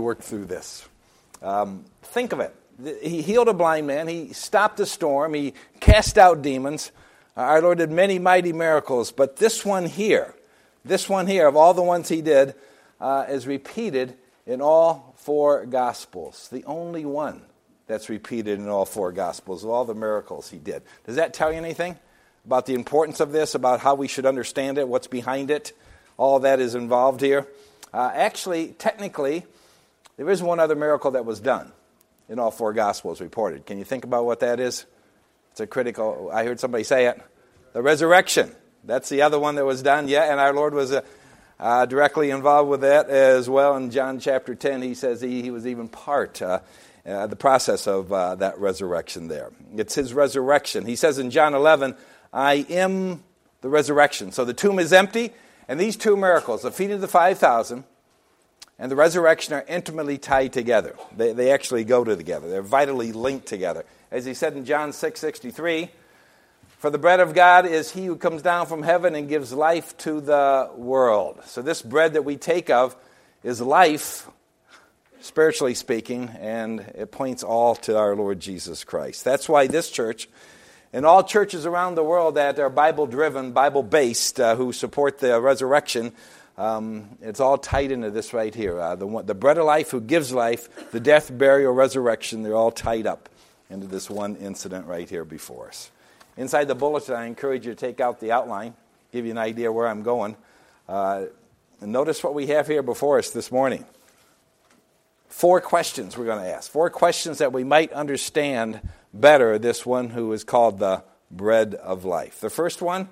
work through this. Think of it. He healed a blind man. He stopped a storm. He cast out demons. Our Lord did many mighty miracles. But this one here, of all the ones he did, is repeated in all four Gospels. The only one that's repeated in all four Gospels of all the miracles he did. Does that tell you anything about the importance of this, about how we should understand it, what's behind it? All that is involved here. Actually, technically, there is one other miracle that was done in all four Gospels reported. Can you think about what that is? It's a critical, I heard somebody say it, the resurrection. That's the other one that was done, yeah, and our Lord was directly involved with that as well. In John chapter 10, he says he was even part the process of that resurrection there. It's his resurrection. He says in John 11, I am the resurrection. So the tomb is empty, and these two miracles, the feeding of the 5,000 and the resurrection, are intimately tied together. They actually go together. They're vitally linked together. As he said in John 6:63, for the bread of God is he who comes down from heaven and gives life to the world. So this bread that we take of is life, spiritually speaking, and it points all to our Lord Jesus Christ. That's why this church and all churches around the world that are Bible-driven, Bible-based, who support the resurrection, it's all tied into this right here. The bread of life who gives life, the death, burial, resurrection, they're all tied up into this one incident right here before us. Inside the bulletin, I encourage you to take out the outline, give you an idea where I'm going. And notice what we have here before us this morning. 4 questions we're going to ask. 4 questions that we might understand better this one who is called the bread of life. The first one,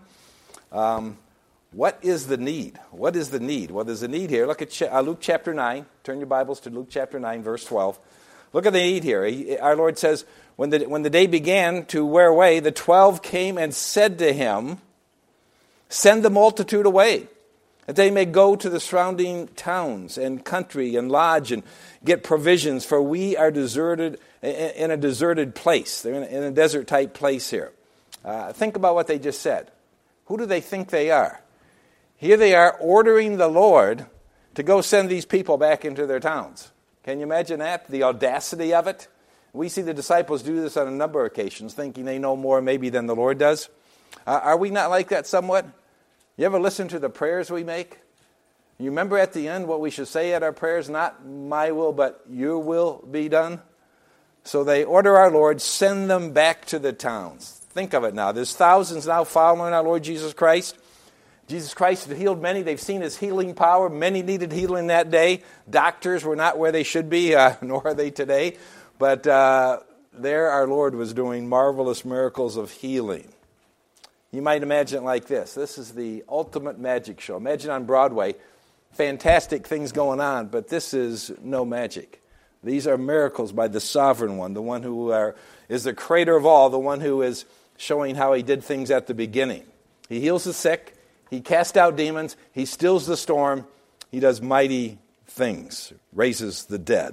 what is the need? What is the need? Well, there's a need here. Look at Luke chapter 9. Turn your Bibles to Luke chapter 9, verse 12. Look at the need here. Our Lord says, when the day began to wear away, the 12 came and said to him, send the multitude away, that they may go to the surrounding towns and country and lodge and get provisions, for we are deserted in a deserted place. They're in a desert-type place here. Think about what they just said. Who do they think they are? Here they are ordering the Lord to go send these people back into their towns. Can you imagine that? The audacity of it? We see the disciples do this on a number of occasions, thinking they know more maybe than the Lord does. Are we not like that somewhat? You ever listen to the prayers we make? You remember at the end what we should say at our prayers? Not my will, but your will be done. So they order our Lord, send them back to the towns. Think of it now. There's thousands now following our Lord Jesus Christ. Jesus Christ had healed many. They've seen his healing power. Many needed healing that day. Doctors were not where they should be, nor are they today. But there our Lord was doing marvelous miracles of healing. You might imagine it like this. This is the ultimate magic show. Imagine on Broadway, fantastic things going on, but this is no magic. These are miracles by the sovereign one, the one who is the creator of all, the one who is showing how he did things at the beginning. He heals the sick. He casts out demons. He stills the storm. He does mighty things, raises the dead.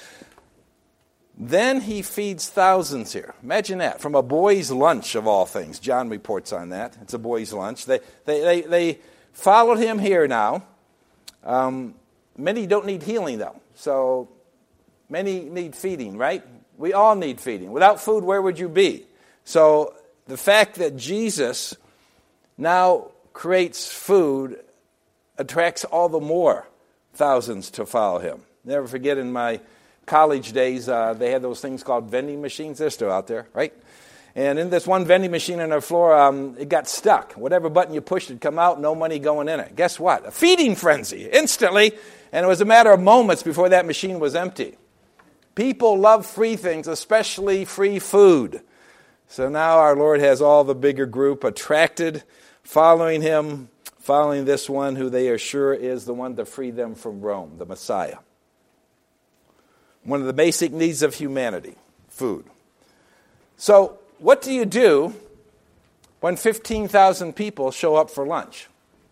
Then he feeds thousands here. Imagine that. From a boy's lunch of all things. John reports on that. It's a boy's lunch. They followed him here now. Many don't need healing, though. So many need feeding, right? We all need feeding. Without food, where would you be? So the fact that Jesus now creates food attracts all the more thousands to follow him. Never forget in my college days, they had those things called vending machines. They're still out there, right? And in this one vending machine on the floor, it got stuck. Whatever button you pushed would come out, no money going in it. Guess what? A feeding frenzy, instantly. And it was a matter of moments before that machine was empty. People love free things, especially free food. So now our Lord has all the bigger group attracted, following him, following this one who they are sure is the one to free them from Rome, the Messiah. One of the basic needs of humanity, food. So what do you do when 15,000 people show up for lunch?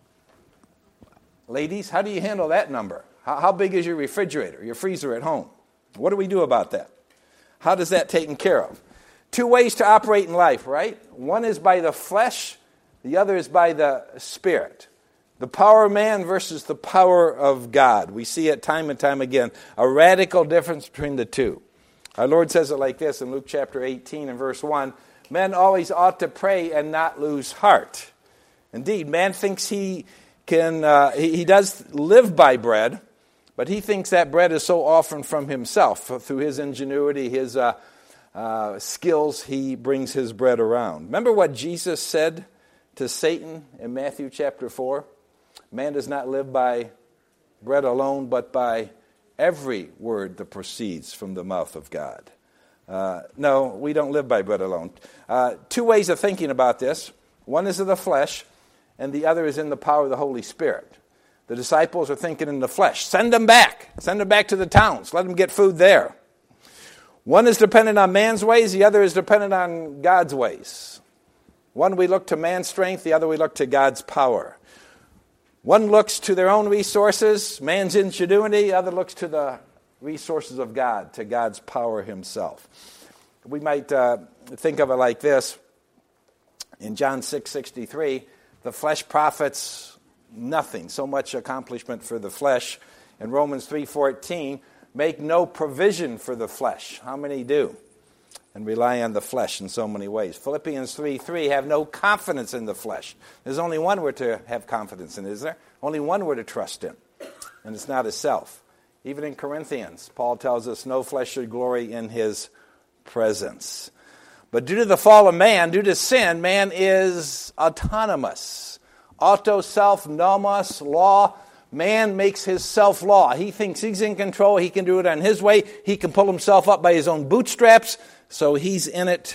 Ladies, how do you handle that number? How big is your refrigerator, your freezer at home? What do we do about that? How does that taken care of? 2 ways to operate in life, right? One is by the flesh, the other is by the spirit. The power of man versus the power of God. We see it time and time again, a radical difference between the two. Our Lord says it like this in Luke chapter 18 and verse 1, men always ought to pray and not lose heart. Indeed, man thinks he does live by bread, but he thinks that bread is so often from himself. Through his ingenuity, his skills, he brings his bread around. Remember what Jesus said to Satan in Matthew chapter 4? Man does not live by bread alone, but by every word that proceeds from the mouth of God. No, we don't live by bread alone. Two ways of thinking about this. One is of the flesh, and the other is in the power of the Holy Spirit. The disciples are thinking in the flesh. Send them back. Send them back to the towns. Let them get food there. One is dependent on man's ways. The other is dependent on God's ways. One we look to man's strength. The other we look to God's power. One looks to their own resources, man's ingenuity. The other looks to the resources of God, to God's power himself. We might think of it like this. In John 6:63, the flesh profits nothing. So much accomplishment for the flesh. In Romans 3:14, make no provision for the flesh. How many do? And rely on the flesh in so many ways. Philippians 3:3, have no confidence in the flesh. There's only one we're to have confidence in, is there? Only one we're to trust in, and it's not himself. Even in Corinthians, Paul tells us no flesh should glory in his presence. But due to the fall of man, due to sin, man is autonomous. Auto, self, nomos, law. Man makes his self-law. He thinks he's in control. He can do it on his way. He can pull himself up by his own bootstraps. So he's in it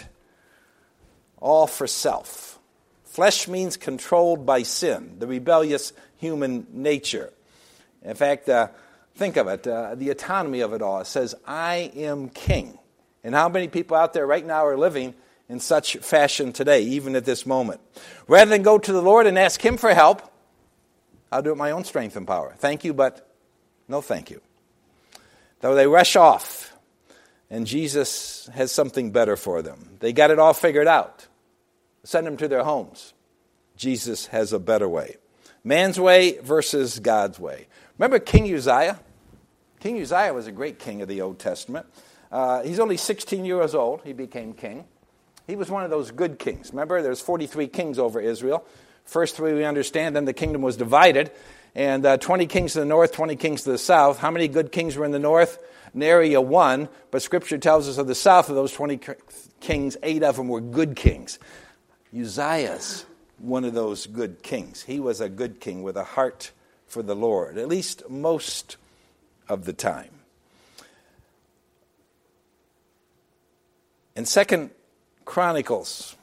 all for self. Flesh means controlled by sin, the rebellious human nature. In fact, think of it, the autonomy of it all. It says, I am king. And how many people out there right now are living in such fashion today, even at this moment? Rather than go to the Lord and ask him for help, I'll do it my own strength and power. Thank you, but no thank you. Though they rush off, and Jesus has something better for them. They got it all figured out. Send them to their homes. Jesus has a better way. Man's way versus God's way. Remember King Uzziah? King Uzziah was a great king of the Old Testament. He's only 16 years old. He became king. He was one of those good kings. Remember, there's 43 kings over Israel. First three we understand, then the kingdom was divided. And 20 kings to the north, 20 kings to the south. How many good kings were in the north? Nary a one. But Scripture tells us of the south of those 20 kings, 8 of them were good kings. Uzziah's one of those good kings. He was a good king with a heart for the Lord, at least most of the time. In 2 Chronicles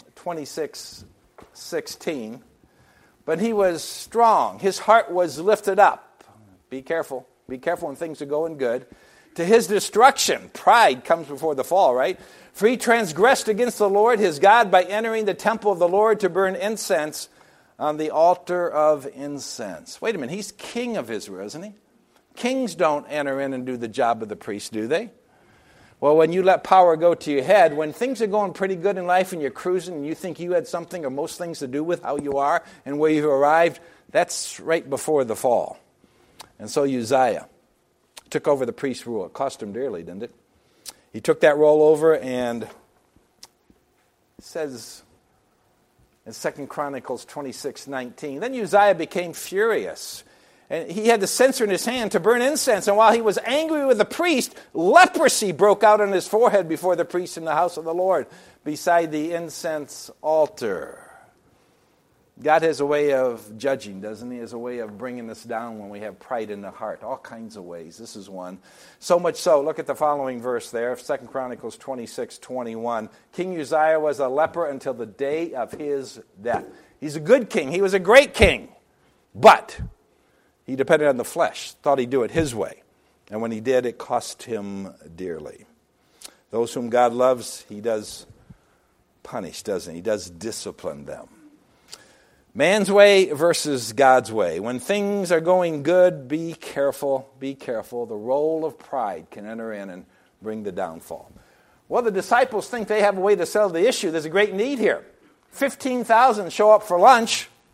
26:16, but he was strong. His heart was lifted up. Be careful. Be careful when things are going good. To his destruction, pride comes before the fall, right? For he transgressed against the Lord his God by entering the temple of the Lord to burn incense on the altar of incense. Wait a minute, he's king of Israel, isn't he? Kings don't enter in and do the job of the priest, do they? Well, when you let power go to your head, when things are going pretty good in life and you're cruising and you think you had something or most things to do with how you are and where you've arrived, that's right before the fall. And so Uzziah took over the priest's rule. It cost him dearly, didn't it? He took that role over, and it says in 2 Chronicles 26:19, then Uzziah became furious. And he had the censer in his hand to burn incense. And while he was angry with the priest, leprosy broke out on his forehead before the priest in the house of the Lord, beside the incense altar. God has a way of judging, doesn't he? He has a way of bringing us down when we have pride in the heart. All kinds of ways. This is one. So much so, look at the following verse there, 2 Chronicles 26:21. King Uzziah was a leper until the day of his death. He's a good king. He was a great king. But he depended on the flesh, thought he'd do it his way. And when he did, it cost him dearly. Those whom God loves, he does punish, doesn't he? He does discipline them. Man's way versus God's way. When things are going good, be careful, be careful. The role of pride can enter in and bring the downfall. Well, the disciples think they have a way to settle the issue. There's a great need here. 15,000 show up for lunch.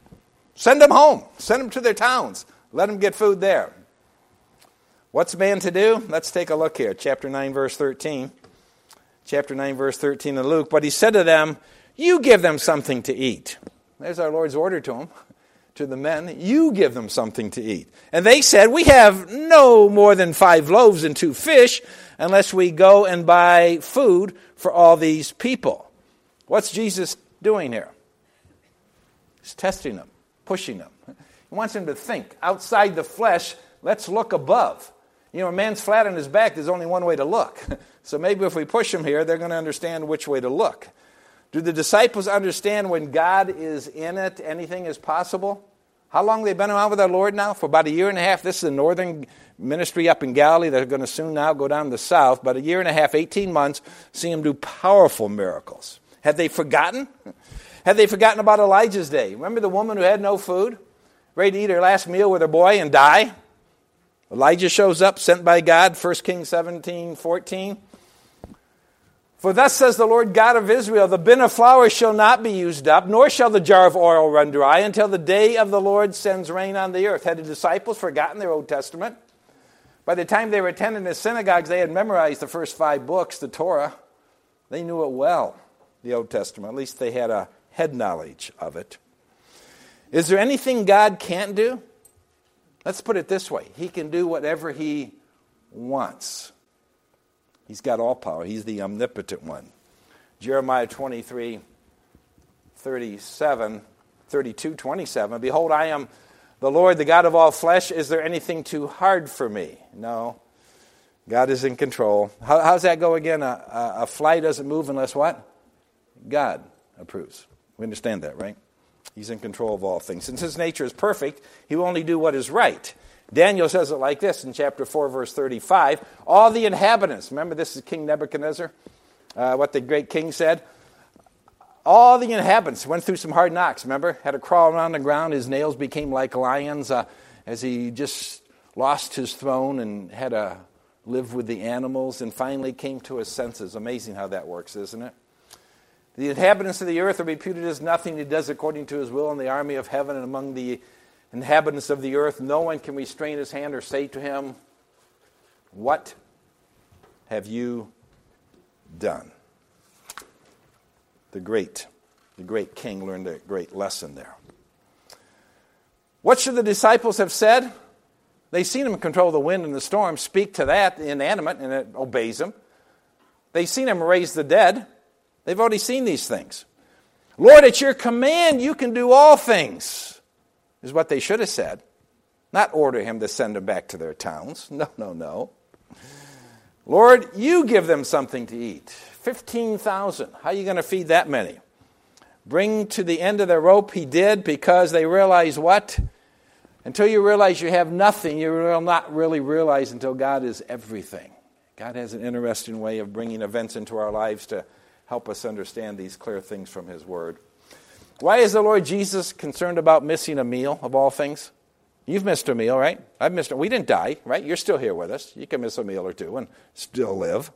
Send them home. Send them to their towns. Let them get food there. What's man to do? Let's take a look here. Chapter 9, verse 13. Chapter 9, verse 13 in Luke. But he said to them, you give them something to eat. There's our Lord's order to them, to the men. You give them something to eat. And they said, we have no more than 5 loaves and 2 fish, unless we go and buy food for all these people. What's Jesus doing here? He's testing them, pushing them. He wants them to think outside the flesh. Let's look above. You know, a man's flat on his back, there's only one way to look. So maybe if we push them here, they're going to understand which way to look. Do the disciples understand when God is in it, anything is possible? How long have they been around with our Lord now? For about 1.5 years. This is the northern ministry up in Galilee. They're going to soon now go down to the south. But 1.5 years, 18 months, see him do powerful miracles. Had they forgotten? Had they forgotten about Elijah's day? Remember the woman who had no food? Ready to eat her last meal with her boy and die? Elijah shows up, sent by God, 1 Kings 17:14. For thus says the Lord God of Israel, the bin of flour shall not be used up, nor shall the jar of oil run dry, until the day of the Lord sends rain on the earth. Had the disciples forgotten their Old Testament? By the time they were attending the synagogues, they had memorized the first 5 books, the Torah. They knew it well, the Old Testament. At least they had a head knowledge of it. Is there anything God can't do? Let's put it this way. He can do whatever he wants. He's got all power. He's the omnipotent one. Jeremiah 32:27. Behold, I am the Lord, the God of all flesh. Is there anything too hard for me? No. God is in control. How's that go again? A fly doesn't move unless what? God approves. We understand that, right? He's in control of all things. Since his nature is perfect, he will only do what is right. Daniel says it like this in chapter 4, verse 35. All the inhabitants, remember this is King Nebuchadnezzar, what the great king said. All the inhabitants went through some hard knocks, remember? Had to crawl around the ground. His nails became like lions as he just lost his throne and had to live with the animals and finally came to his senses. Amazing how that works, isn't it? The inhabitants of the earth are reputed as nothing. He does according to his will in the army of heaven, and among the inhabitants of the earth, no one can restrain his hand or say to him, what have you done? The great king learned a great lesson there. What should the disciples have said? They've seen him control the wind and the storm, speak to that inanimate, and it obeys him. They've seen him raise the dead. They've already seen these things. Lord, at your command, you can do all things, is what they should have said. Not order him to send them back to their towns. No. Lord, you give them something to eat. 15,000. How are you going to feed that many? Bring to the end of the rope, he did, because they realize what? Until you realize you have nothing, you will not really realize until God is everything. God has an interesting way of bringing events into our lives to help us understand these clear things from his word. Why is the Lord Jesus concerned about missing a meal of all things? You've missed a meal, right? I've missed it. We didn't die, right? You're still here with us. You can miss a meal or two and still live.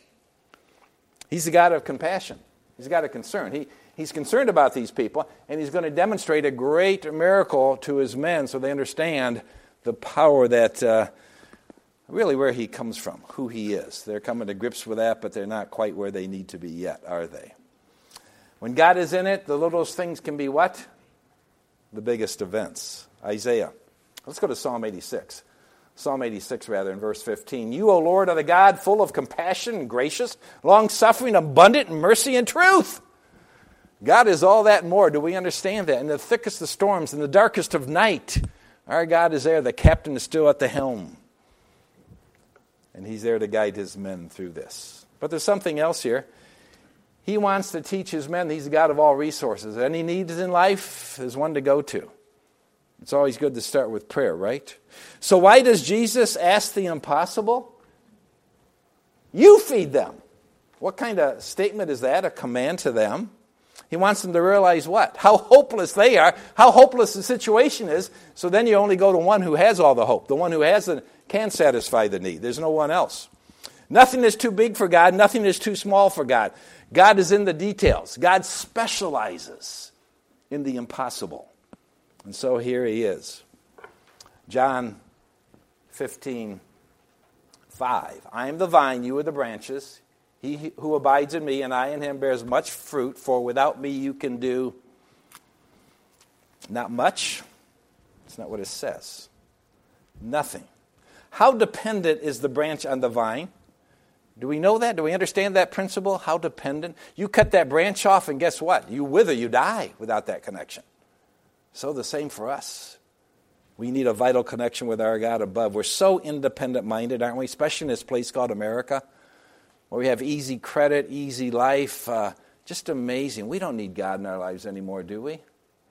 He's the God of compassion. He's a God of concern. He's concerned about these people, and he's going to demonstrate a great miracle to his men so they understand the power that really where he comes from, who he is. They're coming to grips with that, but they're not quite where they need to be yet, are they? When God is in it, the littlest things can be what? The biggest events. Isaiah. Let's go to Psalm 86. Psalm 86, in verse 15. You, O Lord, are the God full of compassion and gracious, long-suffering, abundant in mercy and truth. God is all that and more. Do we understand that? In the thickest of storms, in the darkest of night, our God is there. The captain is still at the helm. And he's there to guide his men through this. But there's something else here. He wants to teach his men he's the God of all resources. Any needs in life, there's one to go to. It's always good to start with prayer, right? So why does Jesus ask the impossible? You feed them. What kind of statement is that? A command to them? He wants them to realize what? How hopeless they are, how hopeless the situation is. So then you only go to one who has all the hope, the one who can satisfy the need. There's no one else. Nothing is too big for God. Nothing is too small for God. God is in the details. God specializes in the impossible. And so here he is. John 15:5. I am the vine, you are the branches. He who abides in me and I in him bears much fruit, for without me you can do not much. That's not what it says. Nothing. How dependent is the branch on the vine? Do we know that? Do we understand that principle? How dependent? You cut that branch off and guess what? You wither, you die without that connection. So the same for us. We need a vital connection with our God above. We're so independent-minded, aren't we? Especially in this place called America, where we have easy credit, easy life. Just amazing. We don't need God in our lives anymore, do we?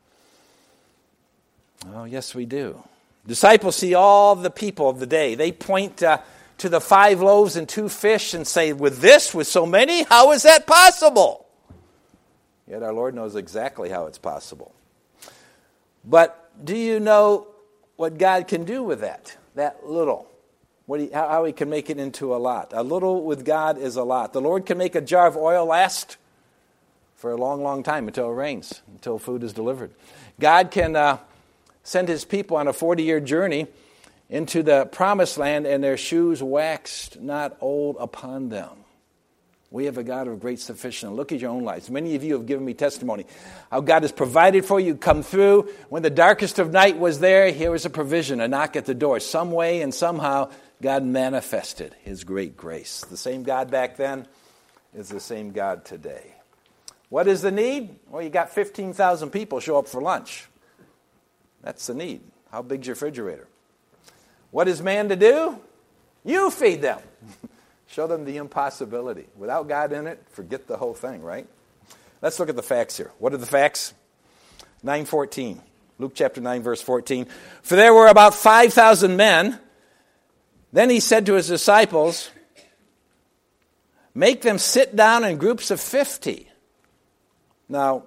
Oh, yes, we do. Disciples see all the people of the day. They point to the 5 loaves and 2 fish and say, with so many, how is that possible? Yet our Lord knows exactly how it's possible. But do you know what God can do with that little? How he can make it into a lot. A little with God is a lot. The Lord can make a jar of oil last for a long, long time until it rains, until food is delivered. God can send his people on a 40-year journey into the promised land, and their shoes waxed not old upon them. We have a God of great sufficiency. Look at your own lives. Many of you have given me testimony how God has provided for you, come through. When the darkest of night was there, here was a provision, a knock at the door. Some way and somehow God manifested his great grace. The same God back then is the same God today. What is the need? Well, you got 15,000 people show up for lunch. That's the need. How big's your refrigerator? What is man to do? You feed them. Show them the impossibility. Without God in it, forget the whole thing, right? Let's look at the facts here. What are the facts? 9:14. Luke chapter 9, verse 14. For there were about 5,000 men. Then he said to his disciples, make them sit down in groups of 50. Now,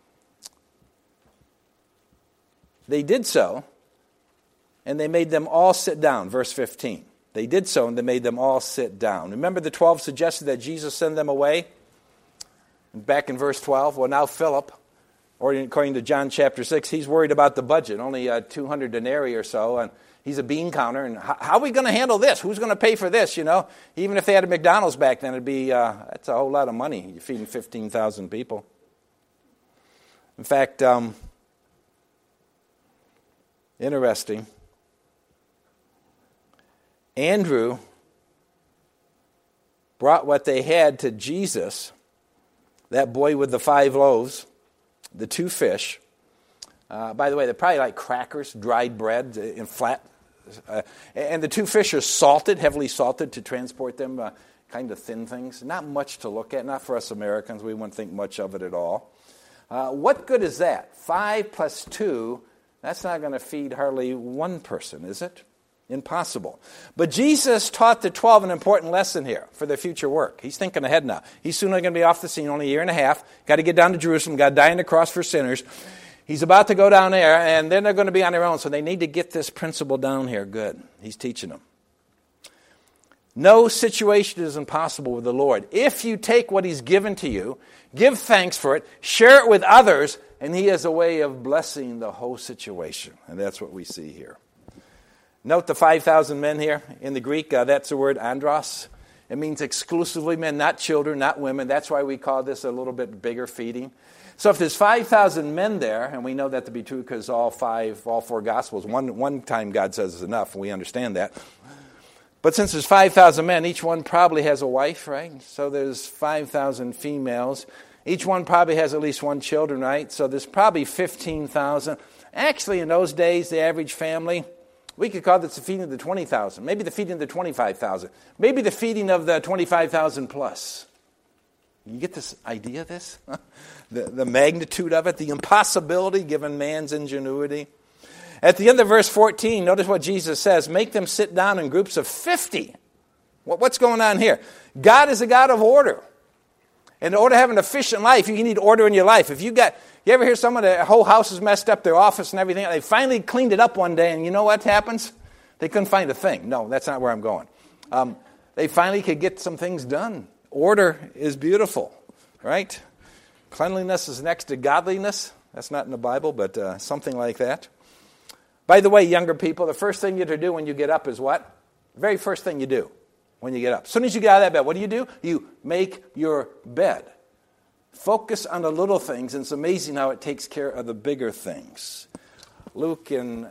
they did so, and they made them all sit down. Verse 15. They did so, and they made them all sit down. Remember the 12 suggested that Jesus send them away? Back in verse 12. Well, now Philip, according to John chapter 6, he's worried about the budget. Only 200 denarii or so, and he's a bean counter. And how are we going to handle this? Who's going to pay for this, you know? Even if they had a McDonald's back then, it'd be, that's a whole lot of money. You're feeding 15,000 people. In fact, interesting. Andrew brought what they had to Jesus, that boy with the 5 loaves, the 2 fish. By the way, they're probably like crackers, dried bread in flat. And the 2 fish are salted, heavily salted to transport them, kind of thin things. Not much to look at, not for us Americans. We wouldn't think much of it at all. What good is that? 5 plus 2, that's not going to feed hardly one person, is it? Impossible. But Jesus taught the 12 an important lesson here for their future work. He's thinking ahead now. He's soon going to be off the scene, only a year and a half. Got to get down to Jerusalem, got to die on the cross for sinners. He's about to go down there, and then they're going to be on their own, so they need to get this principle down here good. He's teaching them. No situation is impossible with the Lord. If you take what he's given to you, give thanks for it, share it with others, and he has a way of blessing the whole situation. And that's what we see here. Note the 5,000 men here. In the Greek, that's the word andros. It means exclusively men, not children, not women. That's why we call this a little bit bigger feeding. So if there's 5,000 men there, and we know that to be true because all 4 Gospels, one time God says is enough, and we understand that. But since there's 5,000 men, each one probably has a wife, right? So there's 5,000 females. Each one probably has at least 1 children, right? So there's probably 15,000. Actually, in those days, the average family, we could call this the feeding of the 20,000. Maybe the feeding of the 25,000. Maybe the feeding of the 25,000 plus. You get this idea of this? the magnitude of it, the impossibility given man's ingenuity. At the end of verse 14, notice what Jesus says. Make them sit down in groups of 50. What's going on here? God is a God of order. And in order to have an efficient life, you need order in your life. You ever hear someone, their whole house is messed up, their office and everything, they finally cleaned it up one day, and you know what happens? They couldn't find a thing. No, that's not where I'm going. They finally could get some things done. Order is beautiful, right? Cleanliness is next to godliness. That's not in the Bible, but something like that. By the way, younger people, the first thing you to do when you get up is what? The very first thing you do when you get up. As soon as you get out of that bed, what do? You make your bed. Focus on the little things, and it's amazing how it takes care of the bigger things. Luke in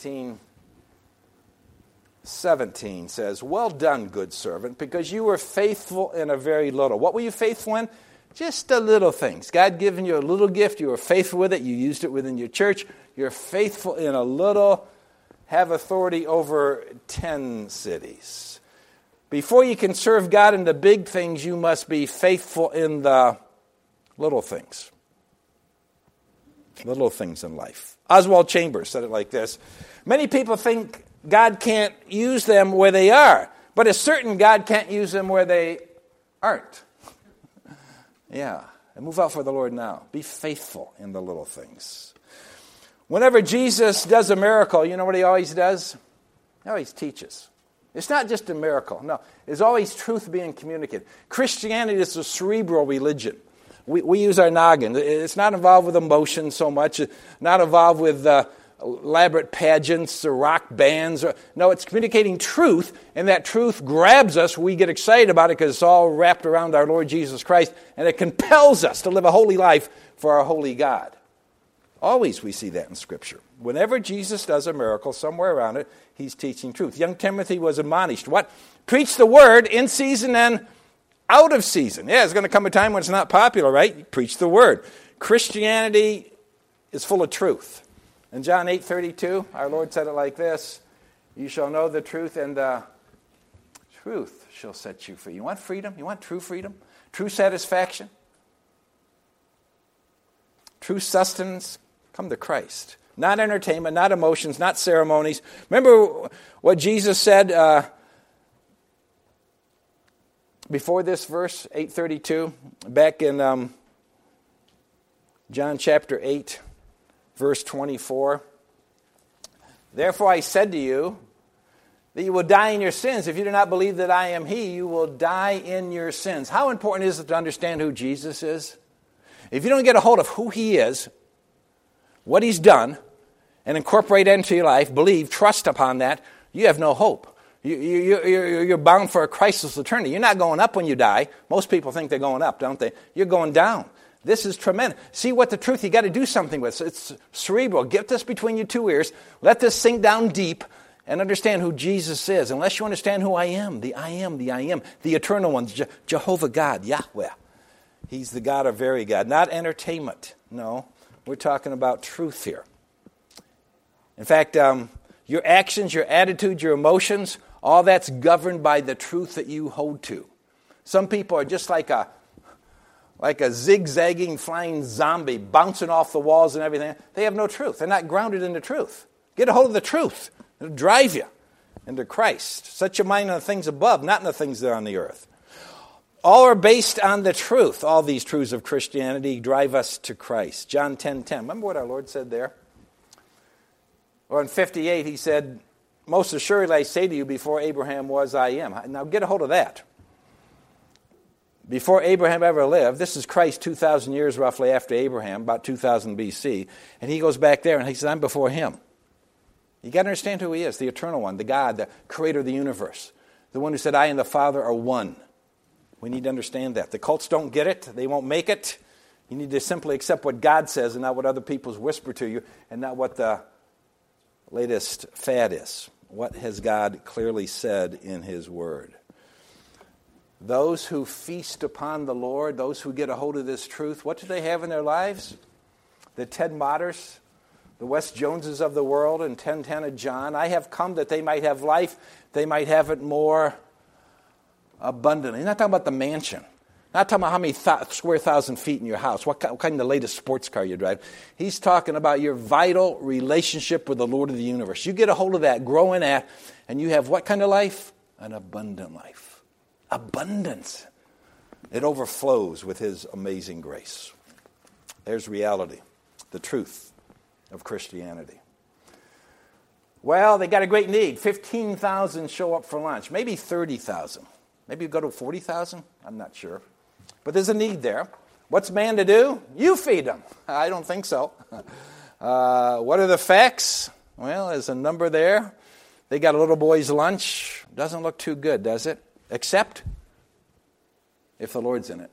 19:17 says, "Well done, good servant, because you were faithful in a very little." What were you faithful in? Just the little things. God given you a little gift. You were faithful with it. You used it within your church. You're faithful in a little. Have authority over 10 cities. Before you can serve God in the big things, you must be faithful in the little things. Little things in life. Oswald Chambers said it like this. Many people think God can't use them where they are, but it's certain God can't use them where they aren't. Yeah, and move out for the Lord now. Be faithful in the little things. Whenever Jesus does a miracle, you know what he always does? He always teaches. It's not just a miracle. No, there's always truth being communicated. Christianity is a cerebral religion. We use our noggin. It's not involved with emotion so much. It's not involved with elaborate pageants or rock bands. No, it's communicating truth, and that truth grabs us. We get excited about it because it's all wrapped around our Lord Jesus Christ, and it compels us to live a holy life for our holy God. Always we see that in Scripture. Whenever Jesus does a miracle, somewhere around it, he's teaching truth. Young Timothy was admonished. What? Preach the word in season and out of season. Yeah, there's going to come a time when it's not popular, right? You preach the word. Christianity is full of truth. In John 8:32, our Lord said it like this, "You shall know the truth, and the truth shall set you free." You want freedom? You want true freedom? True satisfaction? True sustenance? Come to Christ. Not entertainment, not emotions, not ceremonies. Remember what Jesus said before this verse, 8:32, back in John chapter 8, verse 24. "Therefore I said to you that you will die in your sins. If you do not believe that I am he, you will die in your sins." How important is it to understand who Jesus is? If you don't get a hold of who he is, what he's done, and incorporate it into your life, believe, trust upon that, you have no hope. You're bound for a Christless eternity. You're not going up when you die. Most people think they're going up, don't they? You're going down. This is tremendous. See what the truth, you got to do something with. It's cerebral. Get this between your two ears. Let this sink down deep and understand who Jesus is. Unless you understand who I am, the eternal one, Jehovah God, Yahweh. He's the God of very God, not entertainment. No, we're talking about truth here. In fact, your actions, your attitude, your emotions, all that's governed by the truth that you hold to. Some people are just like a zigzagging flying zombie bouncing off the walls and everything. They have no truth. They're not grounded in the truth. Get a hold of the truth. It'll drive you into Christ. Set your mind on the things above, not on the things that are on the earth. All are based on the truth. All these truths of Christianity drive us to Christ. John 10:10. Remember what our Lord said there? Or in 58, he said, "Most assuredly I say to you, before Abraham was, I am." Now get a hold of that. Before Abraham ever lived, this is Christ 2,000 years roughly after Abraham, about 2000 BC, and he goes back there and he says, "I'm before him." You got to understand who he is, the eternal one, the God, the creator of the universe, the one who said, "I and the Father are one." We need to understand that. The cults don't get it. They won't make it. You need to simply accept what God says and not what other people whisper to you and not what the latest fad is. What has God clearly said in his word? Those who feast upon the Lord, those who get a hold of this truth, what do they have in their lives? The Ted Motters, the Wes Joneses of the world, and 10:10 of John. "I have come that they might have life, they might have it more abundantly." He's not talking about the mansion. Not talking about how many square thousand feet in your house, what kind of the latest sports car you drive. He's talking about your vital relationship with the Lord of the universe. You get a hold of that, grow in that, and you have what kind of life? An abundant life. Abundance. It overflows with his amazing grace. There's reality, the truth of Christianity. Well, they got a great need. 15,000 show up for lunch, maybe 30,000. Maybe you go to 40,000? I'm not sure. But there's a need there. What's man to do? You feed them. I don't think so. What are the facts? Well, there's a number there. They got a little boy's lunch. Doesn't look too good, does it? Except if the Lord's in it.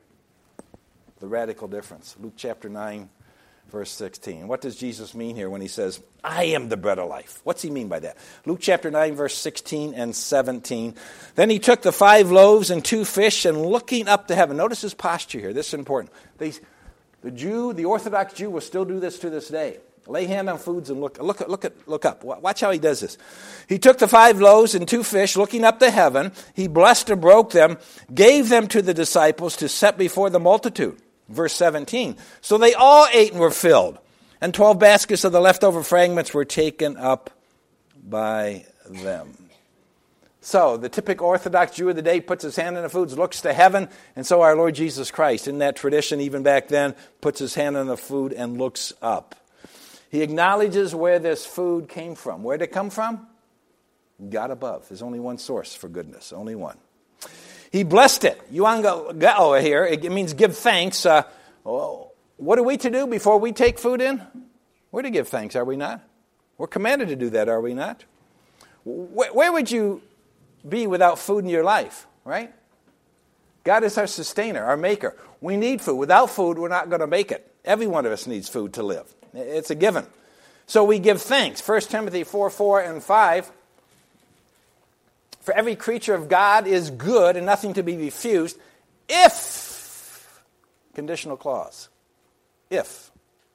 The radical difference. Luke chapter 9, verse 16. What does Jesus mean here when he says, I am the bread of life? What's he mean by that? Luke chapter 9, verse 16 and 17. Then he took the 5 loaves and 2 fish, and looking up to heaven. Notice his posture here. This is important. The Orthodox Jew will still do this to this day. Lay hand on foods and look up. Watch how he does this. He took the 5 loaves and 2 fish, looking up to heaven. He blessed and broke them, gave them to the disciples to set before the multitude. Verse 17. So they all ate and were filled, and 12 baskets of the leftover fragments were taken up by them. So the typical Orthodox Jew of the day puts his hand in the foods, looks to heaven, and so our Lord Jesus Christ, in that tradition even back then, puts his hand on the food and looks up. He acknowledges where this food came from. Where did it come from? God above. There's only one source for goodness, only one. He blessed it. Euangelo here, it means give thanks. What are we to do before we take food in? We're to give thanks, are we not? We're commanded to do that, are we not? Where would you be without food in your life, right? God is our sustainer, our maker. We need food. Without food, we're not going to make it. Every one of us needs food to live. It's a given. So we give thanks. 1 Timothy 4 and 5. For every creature of God is good and nothing to be refused if, conditional clause, if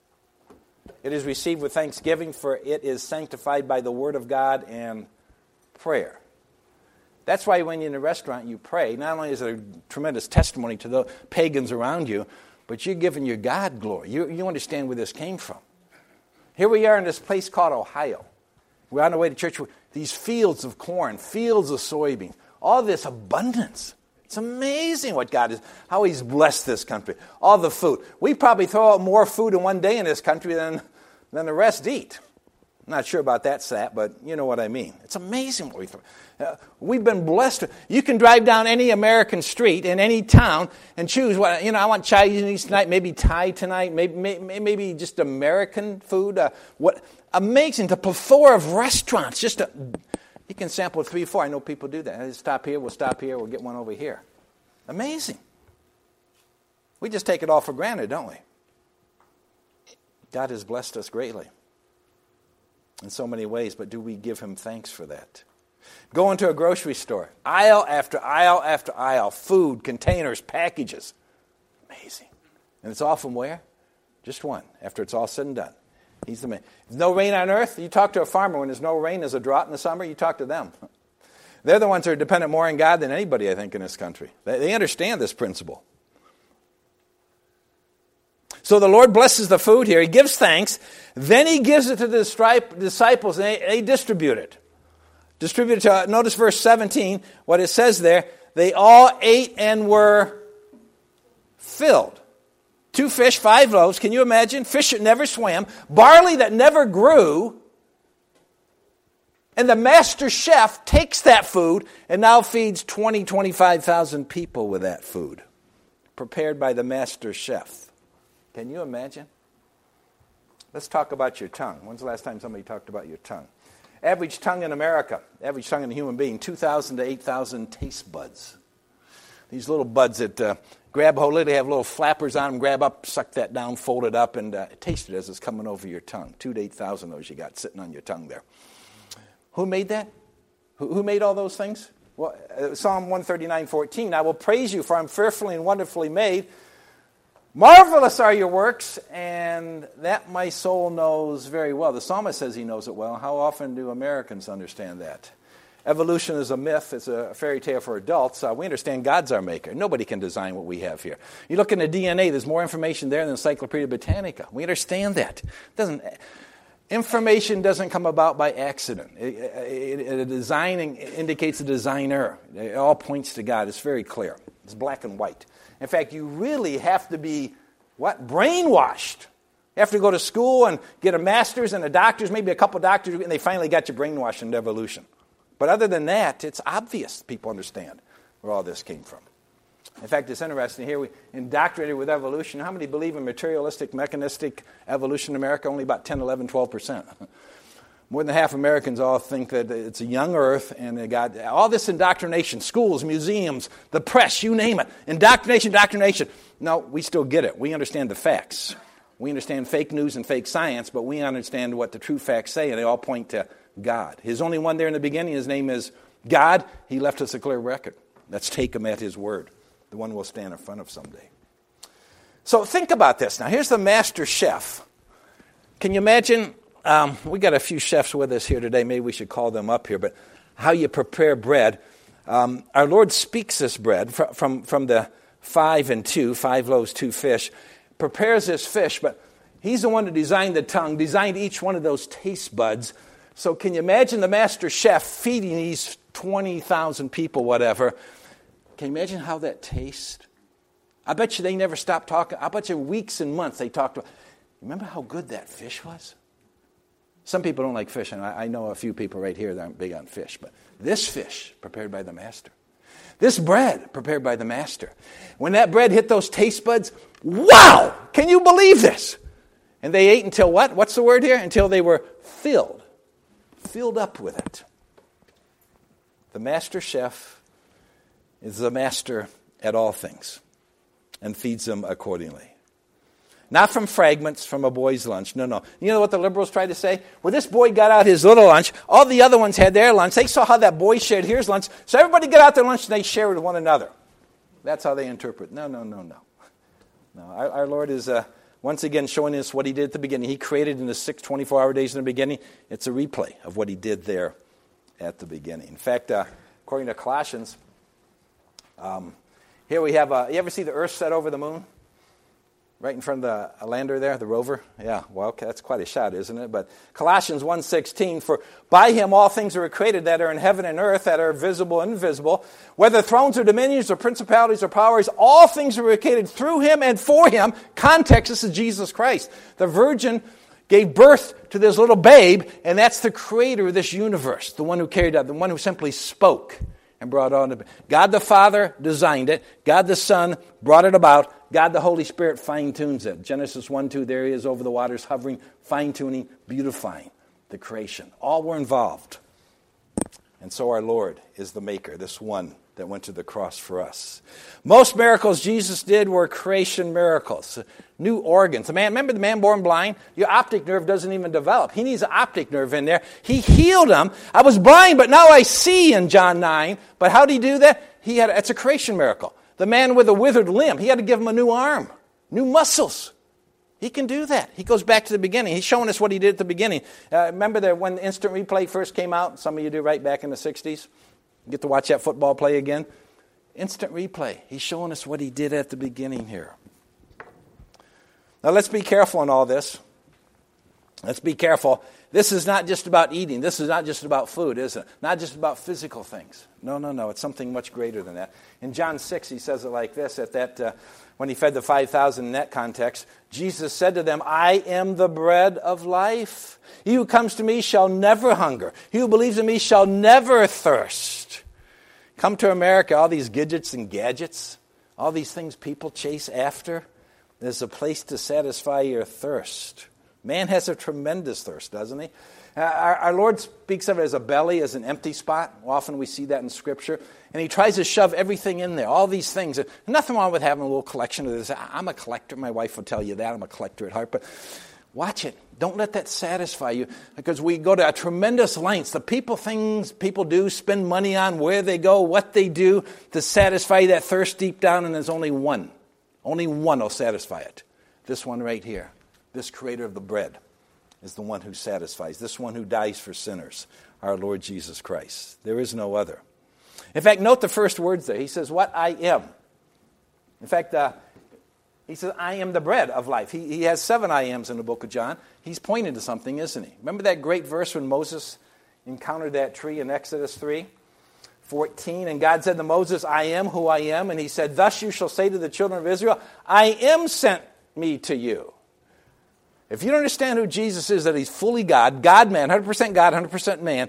it is received with thanksgiving, for it is sanctified by the word of God and prayer. That's why when you're in a restaurant you pray. Not only is it a tremendous testimony to the pagans around you, but you're giving your God glory. You understand where this came from. Here we are in this place called Ohio. We're on the way to church. These fields of corn, fields of soybeans, all this abundance. It's amazing what God is, how he's blessed this country. All the food. We probably throw out more food in one day in this country than the rest eat. I'm not sure about that stat, but you know what I mean. It's amazing what we throw. We've been blessed. You can drive down any American street in any town and choose what, I want Chinese tonight, maybe Thai tonight, maybe just American food. Amazing, the plethora of restaurants. You can sample 3 or 4. I know people do that. We'll stop here, we'll get one over here. Amazing. We just take it all for granted, don't we? God has blessed us greatly in so many ways, but do we give him thanks for that? Go into a grocery store, aisle after aisle after aisle, food, containers, packages. Amazing. And it's all from where? Just one, after it's all said and done. He's the man. There's no rain on earth. You talk to a farmer when there's no rain, there's a drought in the summer, you talk to them. They're the ones who are dependent more on God than anybody, I think, in this country. They understand this principle. So the Lord blesses the food here. He gives thanks. Then he gives it to the disciples, and they distribute it. Notice verse 17, what it says there. They all ate and were filled. 2 fish, 5 loaves. Can you imagine? Fish that never swam. Barley that never grew. And the master chef takes that food and now feeds 25,000 people with that food. Prepared by the master chef. Can you imagine? Let's talk about your tongue. When's the last time somebody talked about your tongue? Average tongue in America, average tongue in a human being, 2,000 to 8,000 taste buds. These little buds that grab hold, they have little flappers on them, grab up, suck that down, fold it up, and taste it as it's coming over your tongue. 2,000 to 8,000 of those you got sitting on your tongue there. Who made that? Who made all those things? Well, Psalm 139:14, I will praise you, for I'm fearfully and wonderfully made. Marvelous are your works, and that my soul knows very well. The psalmist says he knows it well. How often do Americans understand that? Evolution is a myth. It's a fairy tale for adults. We understand God's our maker. Nobody can design what we have here. You look in the DNA, there's more information there than Encyclopedia Britannica. We understand that. Information doesn't come about by accident. Designing indicates a designer. It all points to God. It's very clear. It's black and white. In fact, you really have to be, brainwashed. You have to go to school and get a master's and a doctor's, maybe a couple doctors, and they finally got you brainwashed into evolution. But other than that, it's obvious people understand where all this came from. In fact, it's interesting here, we indoctrinated with evolution. How many believe in materialistic, mechanistic evolution in America? Only about 10, 11, 12%. More than half Americans all think that it's a young earth, and they got all this indoctrination, schools, museums, the press, you name it. Indoctrination. No, we still get it. We understand the facts. We understand fake news and fake science, but we understand what the true facts say, and they all point to God. His only one there in the beginning, his name is God. He left us a clear record. Let's take him at his word, the one we'll stand in front of someday. So think about this. Now, here's the master chef. Can you imagine? We got a few chefs with us here today. Maybe we should call them up here. But how you prepare bread. Our Lord speaks this bread from the 5 and 2, 5 loaves, 2 fish. Prepares this fish, but he's the one who designed the tongue, designed each one of those taste buds. So can you imagine the master chef feeding these 20,000 people, whatever? Can you imagine how that tastes? I bet you they never stopped talking. I bet you weeks and months they talked about. Remember how good that fish was? Some people don't like fish, and I know a few people right here that aren't big on fish, but this fish prepared by the master. This bread prepared by the master. When that bread hit those taste buds, wow! Can you believe this? And they ate until what? What's the word here? Until they were filled. Filled up with it. The master chef is the master at all things and feeds them accordingly. Not from fragments from a boy's lunch. No. You know what the liberals try to say? Well, this boy got out his little lunch. All the other ones had their lunch. They saw how that boy shared his lunch. So everybody got out their lunch and they share with one another. That's how they interpret. No. Our Lord is once again showing us what he did at the beginning. He created in the 6 24-hour days in the beginning. It's a replay of what he did there at the beginning. In fact, according to Colossians, here we have, you ever see the Earth set over the moon? Right in front of the lander there, the rover? Yeah, well, okay, that's quite a shot, isn't it? But Colossians 1:16, for by him all things are created that are in heaven and earth, that are visible and invisible, whether thrones or dominions or principalities or powers, all things are created through him and for him. Context, this is Jesus Christ. The virgin gave birth to this little babe, and that's the creator of this universe, the one who carried out, the one who simply spoke and brought on. God the Father designed it. God the Son brought it about. God the Holy Spirit fine-tunes it. Genesis 1:2, there he is over the waters, hovering, fine-tuning, beautifying the creation. All were involved. And so our Lord is the maker, this one that went to the cross for us. Most miracles Jesus did were creation miracles. New organs. Remember the man born blind? Your optic nerve doesn't even develop. He needs an optic nerve in there. He healed him. I was blind, but now I see in John 9. But how did he do that? It's a creation miracle. The man with a withered limb, he had to give him a new arm, new muscles. He can do that. He goes back to the beginning. He's showing us what he did at the beginning. Remember that when Instant Replay first came out? Some of you do, right, back in the 60s. You get to watch that football play again. Instant Replay. He's showing us what he did at the beginning here. Now let's be careful in all this. Let's be careful. This is not just about eating. This is not just about food, is it? Not just about physical things. No. It's something much greater than that. In John 6, he says it like this, when he fed the 5,000 in that context, Jesus said to them, I am the bread of life. He who comes to me shall never hunger. He who believes in me shall never thirst. Come to America, all these gadgets and gadgets, all these things people chase after. There's a place to satisfy your thirst. Man has a tremendous thirst, doesn't he? Our Lord speaks of it as a belly, as an empty spot. Often we see that in Scripture. And he tries to shove everything in there, all these things. And nothing wrong with having a little collection of this. I'm a collector. My wife will tell you that. I'm a collector at heart. But watch it. Don't let that satisfy you. Because we go to a tremendous lengths. The things people do, spend money on, where they go, what they do to satisfy that thirst deep down. And there's only one. Only one will satisfy it. This one right here. This creator of the bread is the one who satisfies. This one who dies for sinners, our Lord Jesus Christ. There is no other. In fact, note the first words there. He says, what I am. In fact, he says, I am the bread of life. He has 7 I ams in the book of John. He's pointing to something, isn't he? Remember that great verse when Moses encountered that tree in Exodus 3:14? And God said to Moses, I am who I am. And he said, thus you shall say to the children of Israel, I am sent me to you. If you don't understand who Jesus is, that he's fully God, God-man, 100% God, 100% man,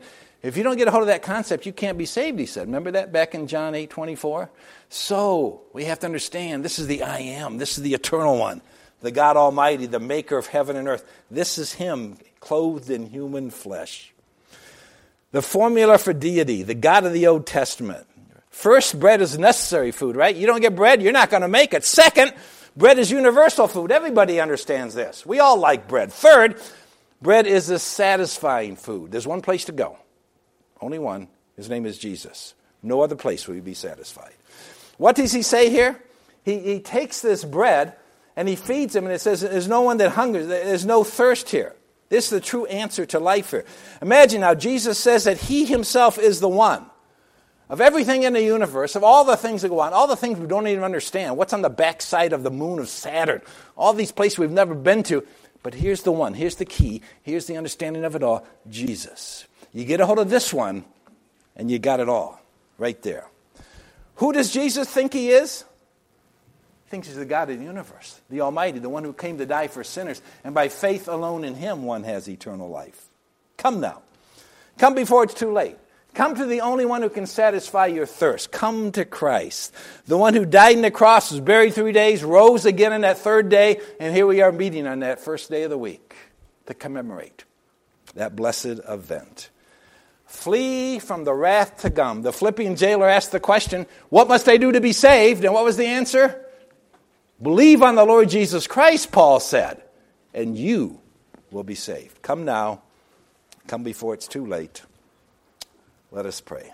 If you don't get a hold of that concept, you can't be saved, he said. Remember that back in John 8:24? So, we have to understand, this is the I Am. This is the eternal one. The God Almighty, the maker of heaven and earth. This is him, clothed in human flesh. The formula for deity, the God of the Old Testament. First, bread is necessary food, right? You don't get bread, you're not going to make it. Second, bread is universal food. Everybody understands this. We all like bread. Third, bread is a satisfying food. There's one place to go. Only one. His name is Jesus. No other place will you be satisfied. What does he say here? He takes this bread and he feeds him, and it says there's no one that hungers. There's no thirst here. This is the true answer to life here. Imagine now, Jesus says that he himself is the one. Of everything in the universe, of all the things that go on, all the things we don't even understand, what's on the backside of the moon of Saturn, all these places we've never been to. But here's the one, here's the key, here's the understanding of it all, Jesus. You get a hold of this one, and you got it all, right there. Who does Jesus think he is? He thinks he's the God of the universe, the Almighty, the one who came to die for sinners. And by faith alone in him, one has eternal life. Come now. Come before it's too late. Come to the only one who can satisfy your thirst. Come to Christ, the one who died on the cross, was buried 3 days, rose again on that third day, and here we are meeting on that first day of the week to commemorate that blessed event. Flee from the wrath to come. The Philippian jailer asked the question, what must I do to be saved? And what was the answer? Believe on the Lord Jesus Christ, Paul said, and you will be saved. Come now. Come before it's too late. Let us pray.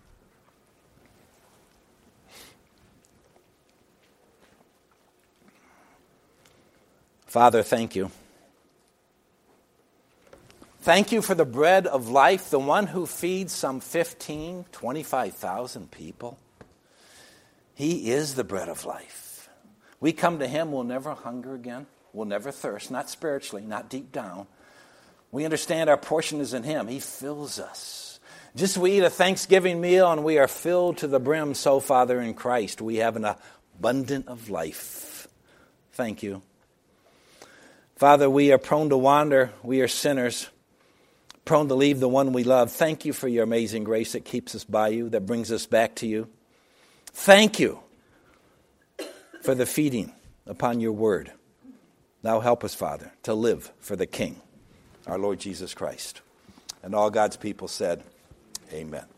Father, thank you. Thank you for the bread of life, the one who feeds some 25,000 people. He is the bread of life. We come to him, we'll never hunger again. We'll never thirst, not spiritually, not deep down. We understand our portion is in him. He fills us. Just as we eat a Thanksgiving meal and we are filled to the brim, so, Father, in Christ, we have an abundance of life. Thank you. Father, we are prone to wander. We are sinners, prone to leave the one we love. Thank you for your amazing grace that keeps us by you, that brings us back to you. Thank you for the feeding upon your word. Now help us, Father, to live for the King, our Lord Jesus Christ. And all God's people said, amen.